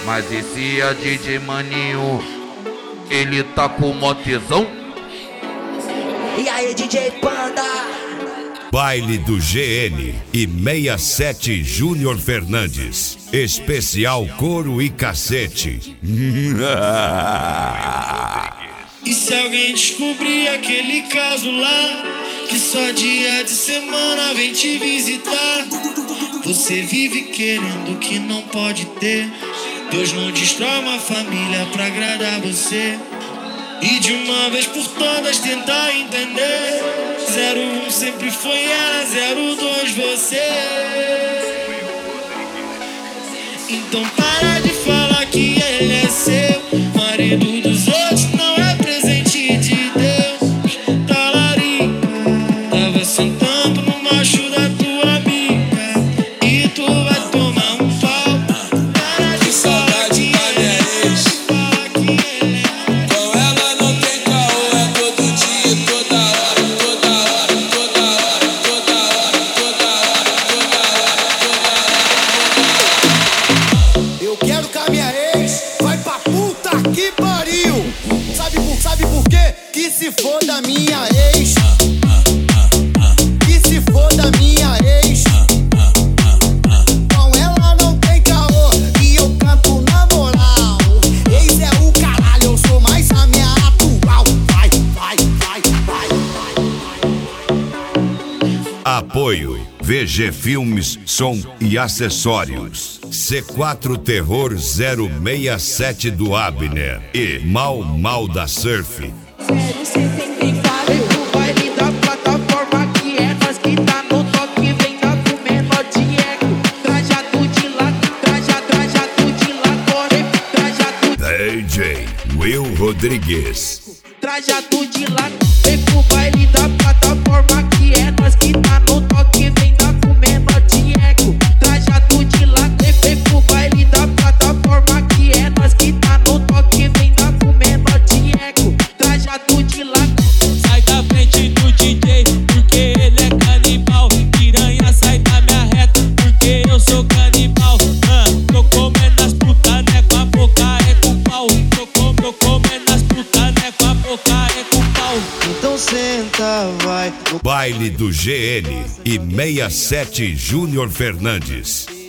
Mas esse é DJ Maninho, ele tá com mó tesão. E aí, DJ Panda? Baile do GN e 67 Júnior Fernandes. Especial couro e cacete. E se alguém descobrir aquele caso lá, que só dia de semana vem te visitar, você vive querendo o que não pode ter. Deus não destrói uma família pra agradar você. E de uma vez por todas tentar entender. 01 sempre foi ela, 02 você. Então para de falar que ele é seu. Marido dos outros não é presente de Deus. Talarica, tava sentando no macho da tua amiga. E tu vai tomar um pau. Para de falar que ele é ex. Com ela não tem caô, é todo dia, toda hora, toda hora, toda hora, toda hora, toda hora, toda hora. Eu quero que a minha ex vai pra puta que pariu. Sabe por quê? Que se for da minha ex. Que se for da minha ex. Com ela não tem caô e eu canto na moral. Ex é o caralho, eu sou mais a minha atual. Vai, vai, vai, vai, vai. Apoio VG Filmes, som e acessórios. C4 Terror 067 do Abner e Mal da Surf. 074, o baile da plataforma que é nós que tá no toque, vem tá com menor de eco. Trajado de lá, trajado de lá, corre, trajado. DJ Will Rodrigues. Trajado de lá, vem pro baile da plataforma que é nós que tá no toque, vem tá com menor de eco. Trajado de lá, vem pro baile da plataforma que é nós que tá no toque, vem tá com menor de eco. Trajado de lá. Sai da frente do DJ, porque ele é canibal. Piranha, sai da minha reta, porque eu sou canibal. Tô comendo as putas, né, com a boca é com pau. Tô comendo as putas, né, com a boca é com pau. Então senta, vai. Baile do GN e 67 Júnior Fernandes.